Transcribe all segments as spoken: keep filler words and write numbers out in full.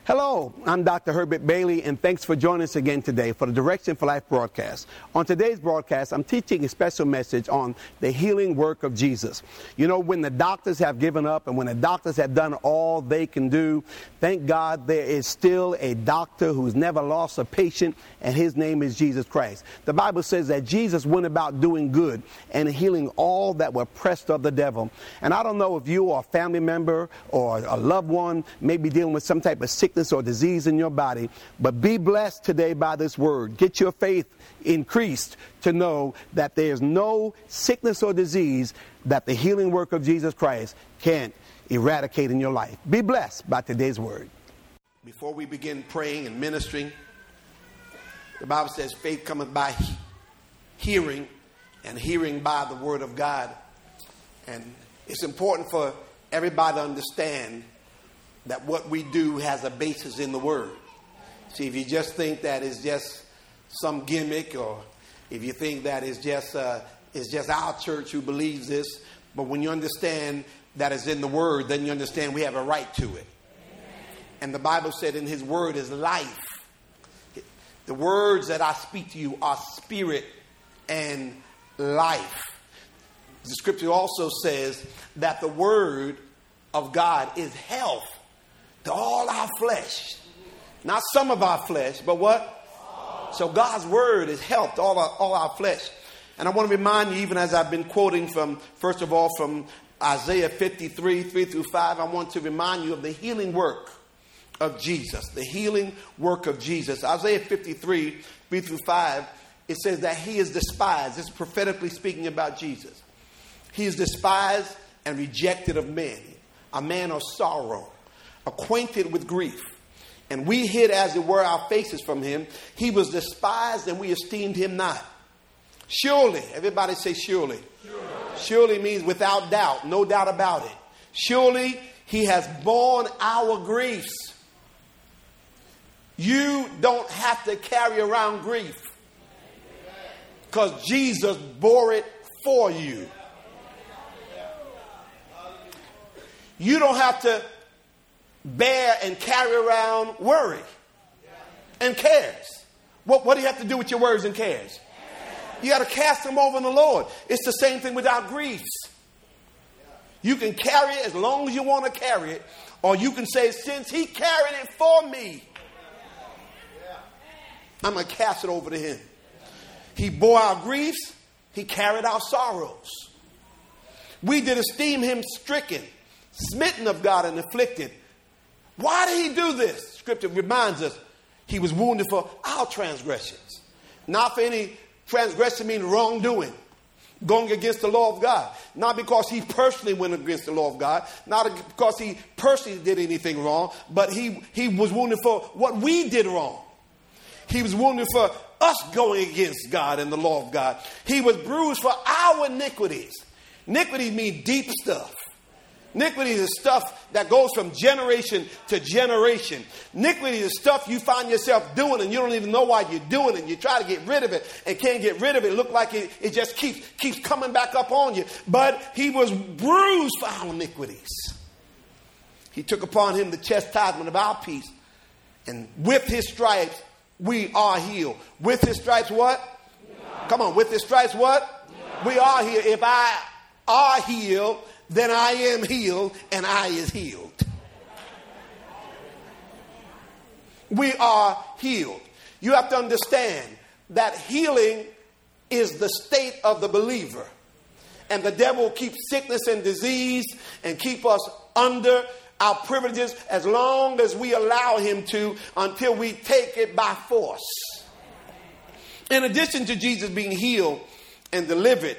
Hello, I'm Doctor Herbert Bailey, and thanks for joining us again today for the Direction for Life broadcast. On today's broadcast, I'm teaching a special message on the healing work of Jesus. You know, when the doctors have given up and when the doctors have done all they can do, thank God there is still a doctor who's never lost a patient, and his name is Jesus Christ. The Bible says that Jesus went about doing good and healing all that were oppressed of the devil. And I don't know if you or a family member or a loved one may be dealing with some type of sickness or disease in your body, but be blessed today by this word. Get your faith increased to know that there's no sickness or disease that the healing work of Jesus Christ can't eradicate in your life. Be blessed by today's word. Before we begin praying and ministering, the Bible says faith cometh by he- hearing, and hearing by the word of God. And it's important for everybody to understand that what we do has a basis in the word. See, if you just think that it's just some gimmick, or if you think that it's just uh, it's just our church who believes this, but when you understand that it's in the word, then you understand we have a right to it. And the Bible said in his word is life. The words that I speak to you are spirit and life. The scripture also says that the word of God is health to all our flesh. Not some of our flesh, but what? So God's word is health to all our, all our flesh. And I want to remind you, even as I've been quoting from, first of all, from Isaiah fifty-three, three through five, I want to remind you of the healing work of Jesus. The healing work of Jesus. Isaiah fifty-three, three through five, it says that he is despised. This is prophetically speaking about Jesus. He is despised and rejected of men, a man of sorrow, acquainted with grief. And we hid, as it were, our faces from him. He was despised, and we esteemed him not. Surely, everybody say surely. Surely, surely means without doubt, no doubt about it. Surely he has borne our griefs. You don't have to carry around grief, because Jesus bore it for you. You don't have to bear and carry around worry and cares. What, what do you have to do with your worries and cares? You got to cast them over on the Lord. It's the same thing with our griefs. You can carry it as long as you want to carry it, or you can say, since he carried it for me, I'm going to cast it over to him. He bore our griefs. He carried our sorrows. We did esteem him stricken, smitten of God, and afflicted. Why did he do this? Scripture reminds us he was wounded for our transgressions. Not for any transgression meaning wrongdoing, going against the law of God. Not because he personally went against the law of God. Not because he personally did anything wrong. But he, he was wounded for what we did wrong. He was wounded for us going against God and the law of God. He was bruised for our iniquities. Iniquity means deep stuff. Iniquity is stuff that goes from generation to generation. Iniquity is stuff you find yourself doing and you don't even know why you're doing it. You try to get rid of it and can't get rid of it. It looks like it, it just keeps, keeps coming back up on you. But he was bruised for our iniquities. He took upon him the chastisement of our peace. And with his stripes, we are healed. With his stripes, what? Come on, with his stripes, what? We are healed. If I are healed, then I am healed, and I is healed. We are healed. You have to understand that healing is the state of the believer. And the devil will keep sickness and disease and keep us under our privileges as long as we allow him to, until we take it by force. In addition to Jesus being healed and delivered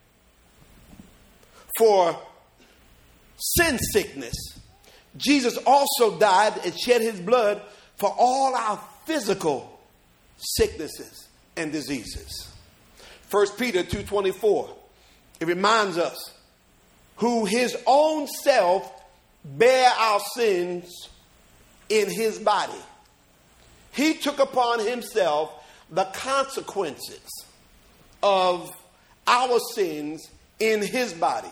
for sin sickness, Jesus also died and shed his blood for all our physical sicknesses and diseases. First Peter two twenty-four, it reminds us, who his own self bare our sins in his body. He took upon himself the consequences of our sins in his body.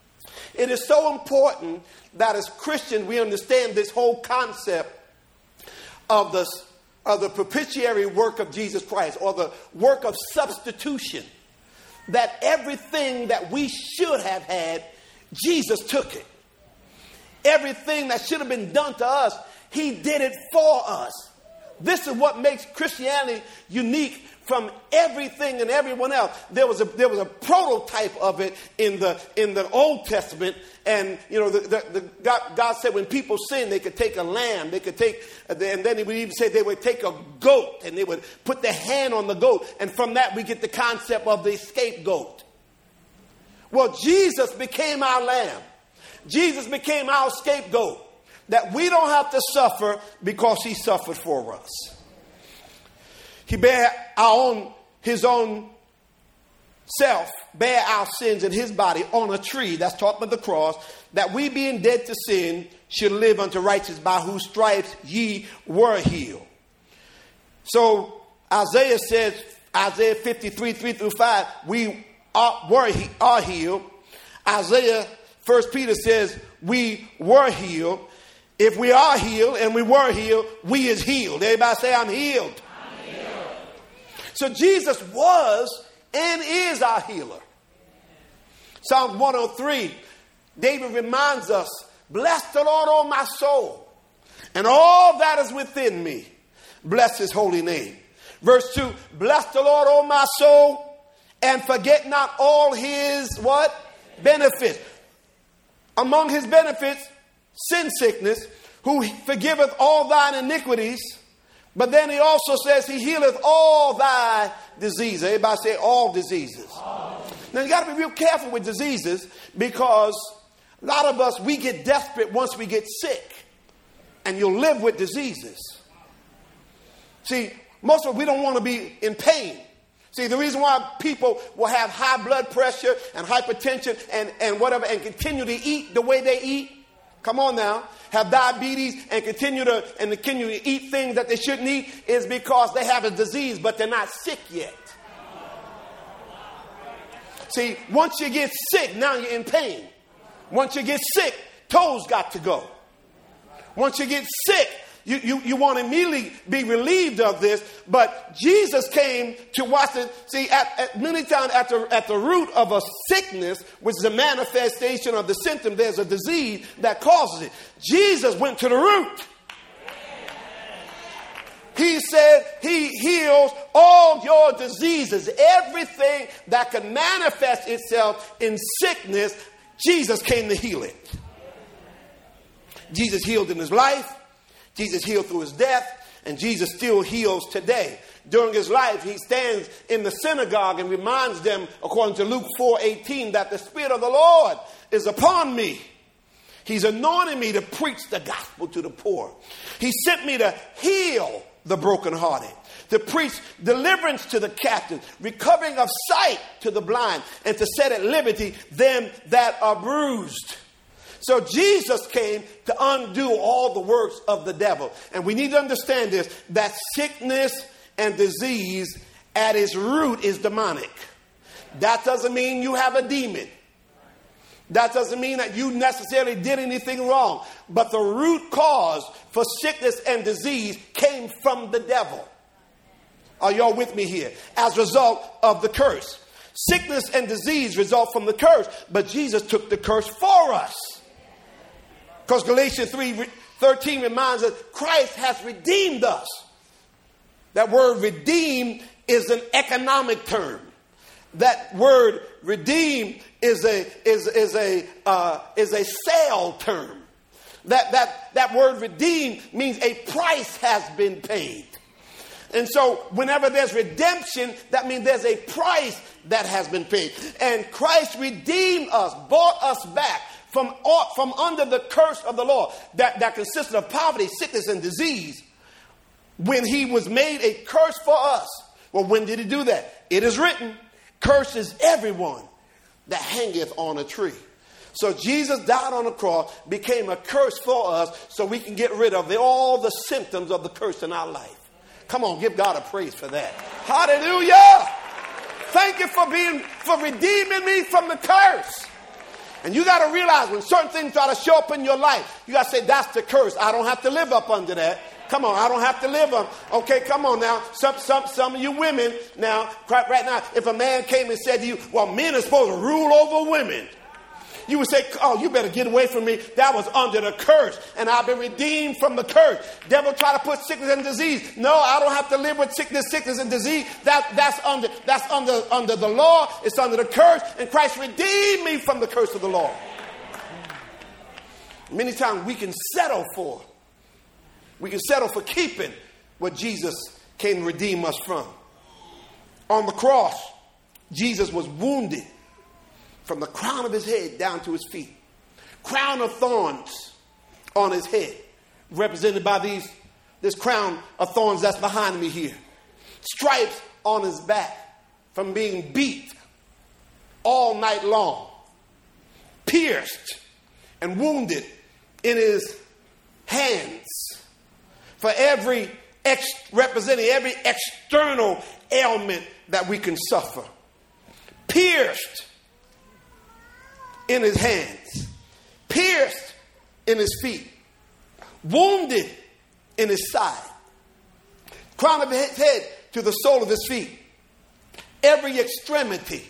It is so important that as Christians we understand this whole concept of the, of the propitiatory work of Jesus Christ, or the work of substitution. That everything that we should have had, Jesus took it. Everything that should have been done to us, he did it for us. This is what makes Christianity unique from everything and everyone else. There was a there was a prototype of it in the in the Old Testament, and you know the, the, the God, God said when people sin, they could take a lamb, they could take, and then he would even say they would take a goat and they would put their hand on the goat, and from that we get the concept of the scapegoat. Well, Jesus became our lamb. Jesus became our scapegoat, that we don't have to suffer because he suffered for us. He bare our own, his own self, bare our sins in his body on a tree. That's talking about the cross, that we being dead to sin should live unto righteousness, by whose stripes ye were healed. So Isaiah says, Isaiah fifty-three, three through five, we are, were, are healed. Isaiah, First Peter says, we were healed. If we are healed and we were healed, we is healed. Everybody say, I'm healed. I'm healed. So Jesus was and is our healer. Psalm one oh three, David reminds us, bless the Lord, O my soul, and all that is within me. Bless his holy name. Verse two, bless the Lord, O my soul, and forget not all his what? Benefits. Among his benefits, sin sickness, who forgiveth all thine iniquities. But then he also says he healeth all thy diseases. Everybody say all diseases. All. Now you got to be real careful with diseases, because a lot of us, we get desperate once we get sick. And you'll live with diseases. See, most of us, we don't want to be in pain. See, the reason why people will have high blood pressure and hypertension and, and whatever, and continue to eat the way they eat, come on now, have diabetes and continue to and continue to eat things that they shouldn't eat, is because they have a disease, but they're not sick yet. See, once you get sick, now you're in pain. Once you get sick, toes got to go. Once you get sick, You, you, you want to immediately be relieved of this, but Jesus came to watch it. See, at, at many times at the, at the root of a sickness, which is a manifestation of the symptom, there's a disease that causes it. Jesus went to the root. He said he heals all your diseases. Everything that can manifest itself in sickness, Jesus came to heal it. Jesus healed in his life. Jesus healed through his death, and Jesus still heals today. During his life, he stands in the synagogue and reminds them, according to Luke four eighteen, that the Spirit of the Lord is upon me. He's anointed me to preach the gospel to the poor. He sent me to heal the brokenhearted, to preach deliverance to the captives, recovering of sight to the blind, and to set at liberty them that are bruised. So Jesus came to undo all the works of the devil. And we need to understand this, that sickness and disease at its root is demonic. That doesn't mean you have a demon. That doesn't mean that you necessarily did anything wrong. But the root cause for sickness and disease came from the devil. Are y'all with me here? As a result of the curse. Sickness and disease result from the curse, but Jesus took the curse for us. Because Galatians three thirteen reminds us Christ has redeemed us. That word redeem is an economic term. That word redeem is a is is a uh, is a sale term. That that that word redeem means a price has been paid. And so whenever there's redemption, that means there's a price that has been paid. And Christ redeemed us, bought us back From, from under the curse of the law that, that consisted of poverty, sickness, and disease, when he was made a curse for us. Well, when did he do that? It is written, curses everyone that hangeth on a tree. So Jesus died on the cross, became a curse for us, so we can get rid of the, all the symptoms of the curse in our life. Come on, give God a praise for that. Hallelujah! Thank you for being, for redeeming me from the curse. And you got to realize when certain things try to show up in your life, you got to say, that's the curse. I don't have to live up under that. Come on, I don't have to live them. Okay, come on now. Some, some, some of you women now, right now, if a man came and said to you, well, men are supposed to rule over women, you would say, oh, you better get away from me. That was under the curse, and I've been redeemed from the curse. Devil try to put sickness and disease. No, I don't have to live with sickness, sickness and disease. That, that's under that's under under the law. It's under the curse, and Christ redeemed me from the curse of the law. Many times we can settle for, we can settle for keeping what Jesus came to redeem us from. On the cross, Jesus was wounded from the crown of his head down to his feet. Crown of thorns on his head, represented by these this crown of thorns that's behind me here. Stripes on his back from being beat all night long. Pierced and wounded in his hands for every ex- representing every external ailment that we can suffer. Pierced in his hands, pierced in his feet, wounded in his side, crown of his head to the sole of his feet, every extremity,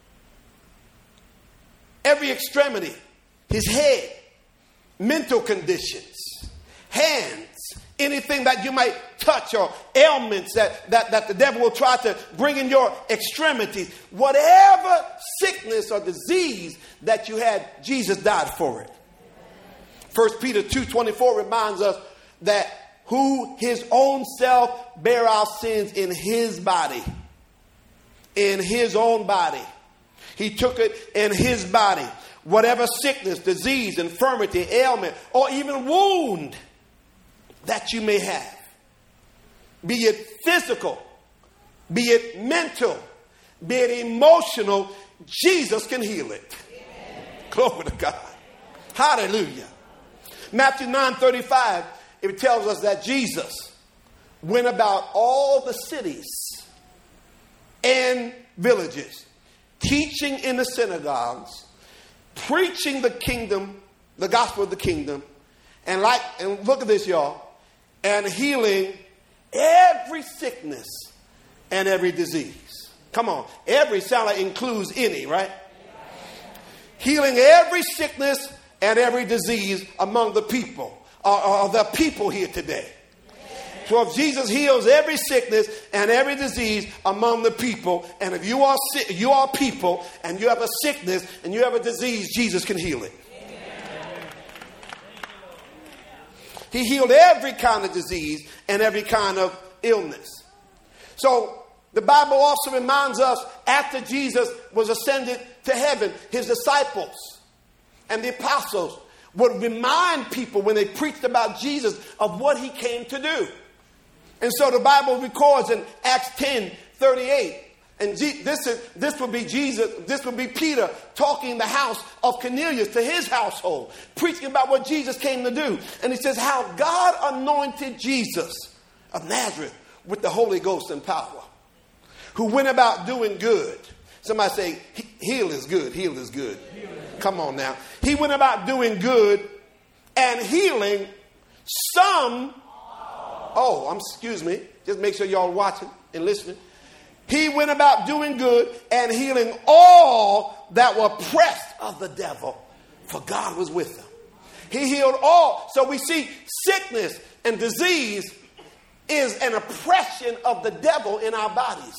every extremity, his head, mental conditions, hands, anything that you might touch or ailments that, that, that the devil will try to bring in your extremities. Whatever sickness or disease that you had, Jesus died for it. First Peter two twenty-four reminds us that who his own self bare our sins in his body. In his own body. He took it in his body. Whatever sickness, disease, infirmity, ailment, or even wound that you may have, be it physical, be it mental, be it emotional, Jesus can heal it. Amen. Glory to God. Hallelujah. Matthew nine thirty-five, it tells us that Jesus went about all the cities and villages, teaching in the synagogues, preaching the kingdom, the gospel of the kingdom, and like, and look at this, y'all, and healing every sickness and every disease. Come on. Every sound like includes any, right? Healing every sickness and every disease among the people, or, or the people here today. So if Jesus heals every sickness and every disease among the people, and if you are sick, you are people, and you have a sickness and you have a disease, Jesus can heal it. He healed every kind of disease and every kind of illness. So the Bible also reminds us, after Jesus was ascended to heaven, his disciples and the apostles would remind people when they preached about Jesus of what he came to do. And so the Bible records in Acts ten thirty-eight, and G- this is this would be Jesus, this would be Peter talking in the house of Cornelius to his household, preaching about what Jesus came to do. And he says how God anointed Jesus of Nazareth with the Holy Ghost and power, who went about doing good. Somebody say, heal is good, heal is good. Heal is. Come on now. He went about doing good and healing some. Oh, I'm, excuse me. Just make sure y'all watching and listening. He went about doing good and healing all that were oppressed of the devil, for God was with them. He healed all. So we see sickness and disease is an oppression of the devil in our bodies.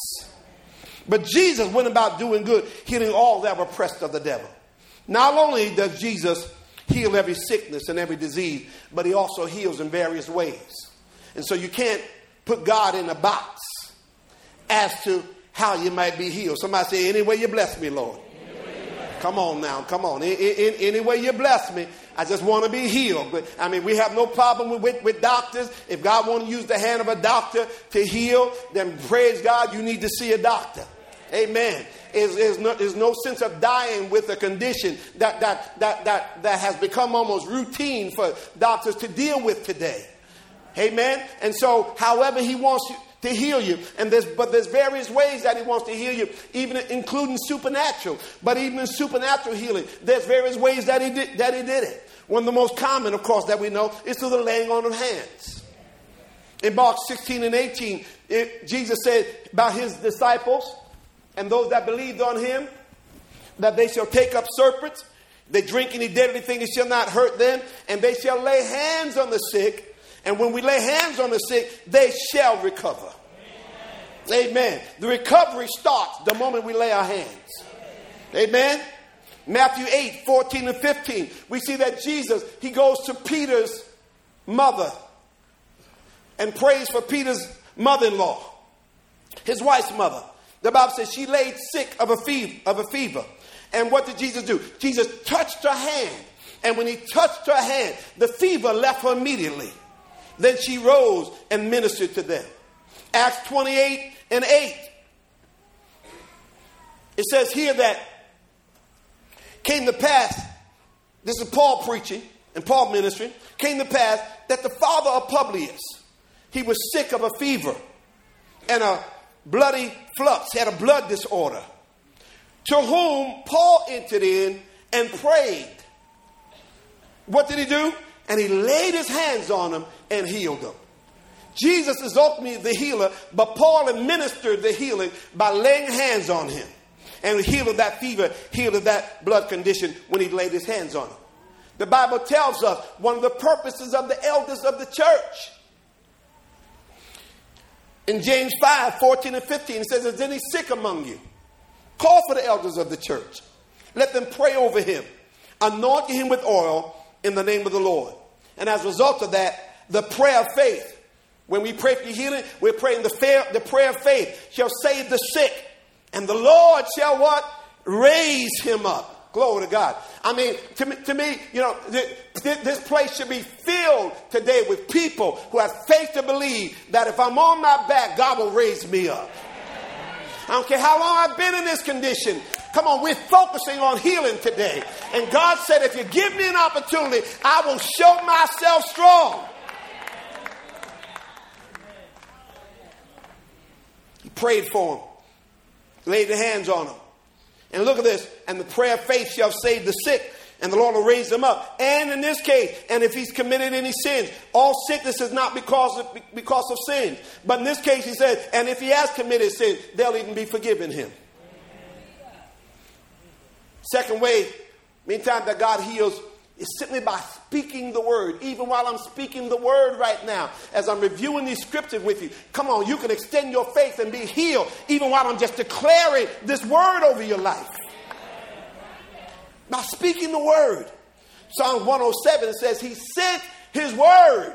But Jesus went about doing good, healing all that were oppressed of the devil. Not only does Jesus heal every sickness and every disease, but he also heals in various ways. And so you can't put God in a box as to how you might be healed. Somebody say, any way you bless me, Lord. Come on now, come on. In, in, any way you bless me, I just want to be healed. But I mean, we have no problem with, with, with doctors. If God wants to use the hand of a doctor to heal, then praise God, you need to see a doctor. Amen. There's, there's, no, there's no sense of dying with a condition that, that, that, that, that has become almost routine for doctors to deal with today. Amen. And so, however he wants you to heal you, and there's but there's various ways that he wants to heal you, even including supernatural. But even in supernatural healing, there's various ways that he did that he did it. One of the most common, of course, that we know is through the laying on of hands. In Mark sixteen and eighteen, it, Jesus said about his disciples and those that believed on him, that they shall take up serpents, they drink any deadly thing, it shall not hurt them, and they shall lay hands on the sick, and when we lay hands on the sick, they shall recover. Amen. Amen. The recovery starts the moment we lay our hands. Amen. Matthew eight, fourteen and fifteen, we see that Jesus, he goes to Peter's mother and prays for Peter's mother-in-law, his wife's mother. The Bible says she laid sick of a fever, of a fever. And what did Jesus do? Jesus touched her hand. And when he touched her hand, the fever left her immediately. Then she rose and ministered to them. Acts twenty-eight and eight. It says here that came to pass, this is Paul preaching and Paul ministering, came to pass that the father of Publius, he was sick of a fever and a bloody flux, had a blood disorder, to whom Paul entered in and prayed. What did he do? And he laid his hands on him and healed him. Jesus is ultimately the healer, but Paul administered the healing by laying hands on him. And he healed that fever, healed that blood condition when he laid his hands on him. The Bible tells us one of the purposes of the elders of the church. In James five, fourteen and fifteen, it says, is any sick among you? Call for the elders of the church. Let them pray over him, anointing him with oil in the name of the Lord. And as a result of that, the prayer of faith. When we pray for healing, we're praying the, fair, the prayer of faith shall save the sick. And the Lord shall what? Raise him up. Glory to God. I mean, to me, to me you know, th- th- this place should be filled today with people who have faith to believe that if I'm on my back, God will raise me up. I don't care how long I've been in this condition. Come on, we're focusing on healing today. And God said, if you give me an opportunity, I will show myself strong. He prayed for him, laid the hands on him. And look at this. And the prayer of faith shall save the sick, and the Lord will raise them up. And in this case, and if he's committed any sins, all sickness is not because of, because of sin. But in this case, he said, and if he has committed sin, they'll even be forgiven him. Second way, many times that God heals is simply by speaking the word. Even while I'm speaking the word right now, as I'm reviewing these scriptures with you, come on, you can extend your faith and be healed even while I'm just declaring this word over your life. By speaking the word. Psalm one oh seven says he sent his word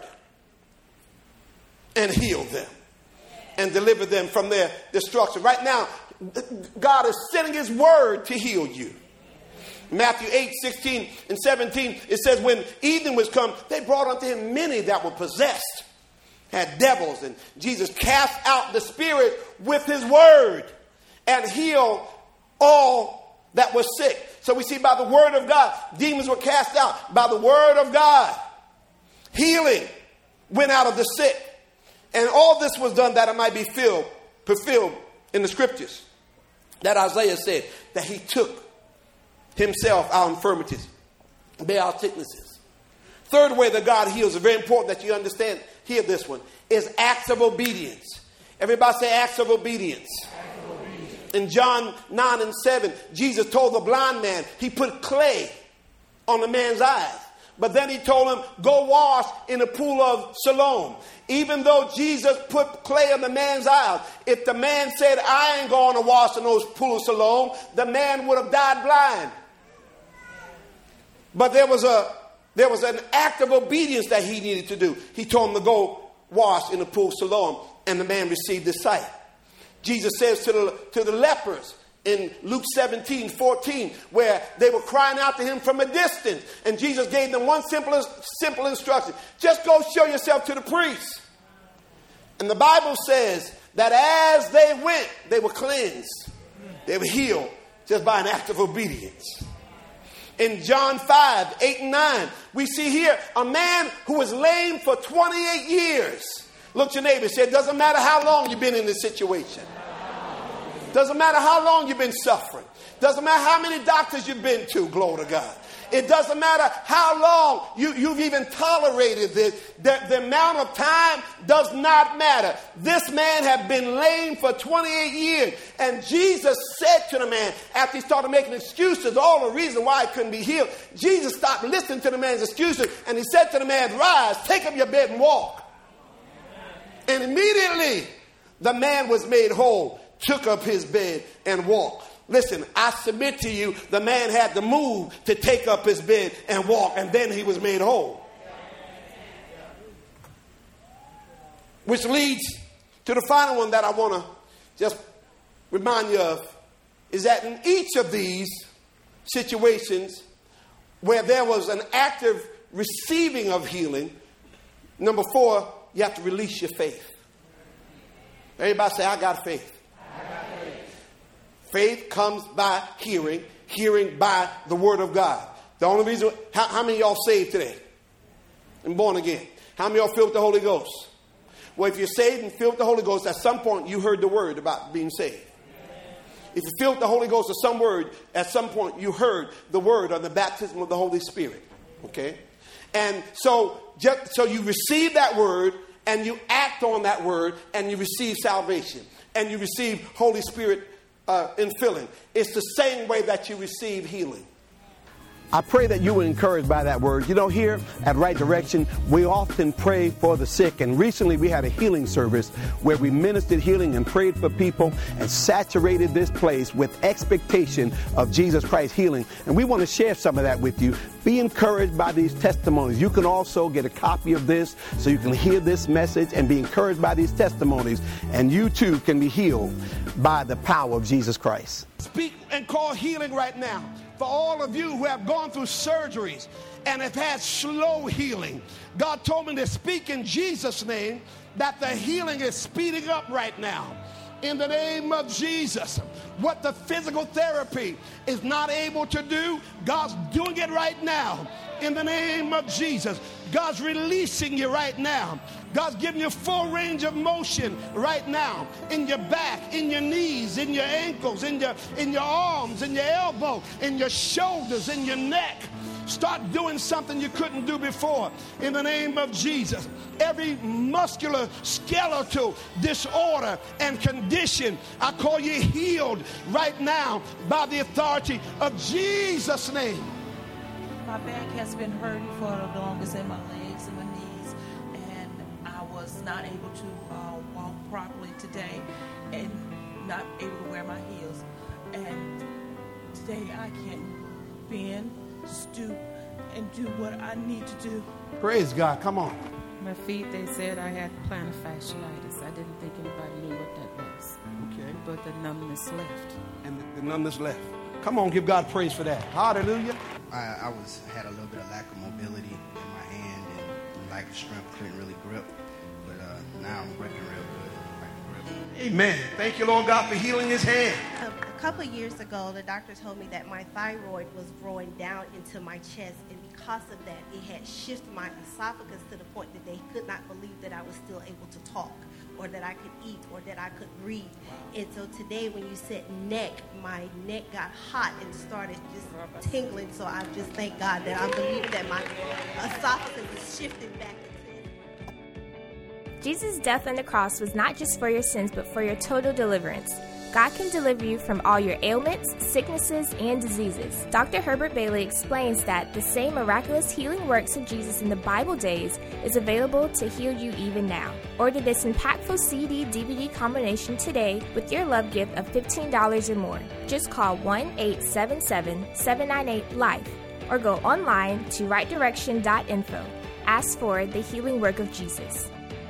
and healed them and delivered them from their destruction. Right now, God is sending his word to heal you. Matthew eight, sixteen and seventeen, it says when evening was come, they brought unto him many that were possessed, had devils, and Jesus cast out the spirit with his word and healed all that was sick. So we see by the word of God, demons were cast out. By the word of God, healing went out of the sick. And all this was done that it might be filled, fulfilled in the scriptures. That Isaiah said that he took himself our infirmities, bear our sicknesses. Third way that God heals is very important that you understand. Hear this one, is acts of obedience. Everybody say acts of obedience. Acts of obedience. In John nine and seven, Jesus told the blind man, he put clay on the man's eyes. But then he told him, go wash in the pool of Siloam. Even though Jesus put clay on the man's eyes, if the man said, I ain't going to wash in those pools of Siloam, the man would have died blind. But there was a there was an act of obedience that he needed to do. He told him to go wash in the pool of Siloam, and the man received his sight. Jesus says to the, to the lepers in Luke seventeen, fourteen, where they were crying out to him from a distance, and Jesus gave them one simple, simple instruction. Just go show yourself to the priest. And the Bible says that as they went, they were cleansed. They were healed just by an act of obedience. In John five, eight and nine, we see here a man who was lame for twenty-eight years. Look at your neighbor and say, it doesn't matter how long you've been in this situation. Doesn't matter how long you've been suffering. Doesn't matter how many doctors you've been to, glory to God. It doesn't matter how long you, you've even tolerated this. The, the amount of time does not matter. This man had been lame for twenty-eight years. And Jesus said to the man, after he started making excuses, all the reason why he couldn't be healed, Jesus stopped listening to the man's excuses. And he said to the man, rise, take up your bed and walk. And immediately the man was made whole, took up his bed and walked. Listen, I submit to you, the man had to move to take up his bed and walk, and then he was made whole. Which leads to the final one that I want to just remind you of, is that in each of these situations where there was an active receiving of healing, number four, you have to release your faith. Everybody say, I got faith. Faith comes by hearing, hearing by the word of God. The only reason, how, how many of y'all saved today and born again? How many of y'all filled with the Holy Ghost? Well, if you're saved and filled with the Holy Ghost, at some point you heard the word about being saved. If you filled with the Holy Ghost, at some word, at some point you heard the word of the baptism of the Holy Spirit. Okay? And so, just, so you receive that word and you act on that word and you receive salvation and you receive Holy Spirit Uh, in filling. It's the same way that you receive healing. I pray that you were encouraged by that word. You know, here at Right Direction, we often pray for the sick. And recently we had a healing service where we ministered healing and prayed for people and saturated this place with expectation of Jesus Christ healing. And we want to share some of that with you. Be encouraged by these testimonies. You can also get a copy of this so you can hear this message and be encouraged by these testimonies. And you too can be healed by the power of Jesus Christ. Speak and call healing right now. For all of you who have gone through surgeries and have had slow healing, God told me to speak in Jesus' name that the healing is speeding up right now. In the name of Jesus, what the physical therapy is not able to do, God's doing it right now. In the name of Jesus, God's releasing you right now. God's giving you full range of motion right now in your back, in your knees, in your ankles, in your in your arms, in your elbow, in your shoulders, in your neck. Start doing something you couldn't do before in the name of Jesus. Every muscular, skeletal disorder and condition, I call you healed right now by the authority of Jesus' name. My back has been hurting for the longest, and my legs and my knees, and I was not able to uh, walk properly today and not able to wear my heels. And today I can bend, stoop, and do what I need to do. Praise God. Come on. My feet, they said I had plantar fasciitis. I didn't think anybody knew what that was. Okay. But the numbness left. And the, the numbness left. Come on, give God praise for that. Hallelujah. I, I was had a little bit of lack of mobility in my hand and lack of strength, couldn't really grip. But uh, now I'm gripping real good. I can grip. Amen. Thank you, Lord God, for healing his hand. A couple of years ago, the doctor told me that my thyroid was growing down into my chest, and because of that, it had shifted my esophagus to the point that they could not believe that I was still able to talk, or that I could eat, or that I could breathe. And so today, when you said neck, my neck got hot and started just tingling. So I just thank God that I'm believing that my esophagus is shifting back into it. Jesus' death on the cross was not just for your sins, but for your total deliverance. God can deliver you from all your ailments, sicknesses, and diseases. Doctor Herbert Bailey explains that the same miraculous healing works of Jesus in the Bible days is available to heal you even now. Order this impactful C D D V D combination today with your love gift of fifteen dollars or more. Just call one eight seven seven, seven nine eight, LIFE or go online to right direction dot info. Ask for the healing work of Jesus.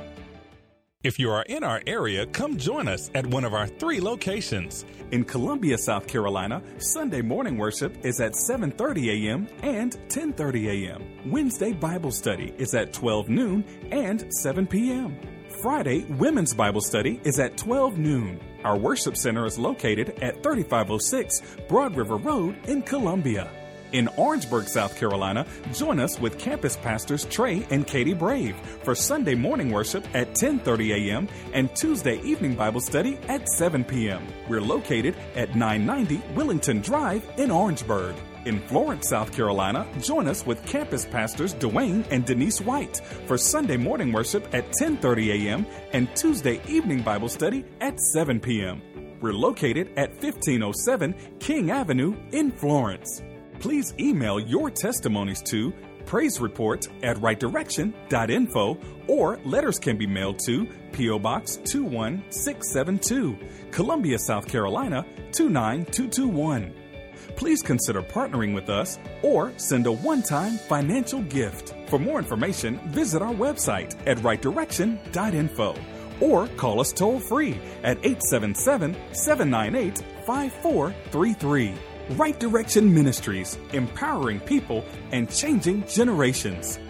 If you are in our area, come join us at one of our three locations. In Columbia, South Carolina, Sunday morning worship is at seven thirty a.m. and ten thirty a.m. Wednesday Bible study is at twelve noon and seven p.m. Friday Women's Bible study is at twelve noon. Our worship center is located at thirty-five oh six Broad River Road in Columbia. In Orangeburg, South Carolina, join us with campus pastors Trey and Katie Brave for Sunday morning worship at ten thirty a.m. and Tuesday evening Bible study at seven p.m. We're located at nine ninety Willington Drive in Orangeburg. In Florence, South Carolina, join us with campus pastors Dwayne and Denise White for Sunday morning worship at ten thirty a.m. and Tuesday evening Bible study at seven p.m. We're located at fifteen oh seven King Avenue in Florence. Please email your testimonies to praise report at right direction dot info, or letters can be mailed to P O. Box two one six seven two, Columbia, South Carolina two nine two two one. Please consider partnering with us or send a one-time financial gift. For more information, visit our website at right direction dot info or call us toll-free at eight seven seven, seven nine eight, five four three three. Right Direction Ministries, empowering people and changing generations.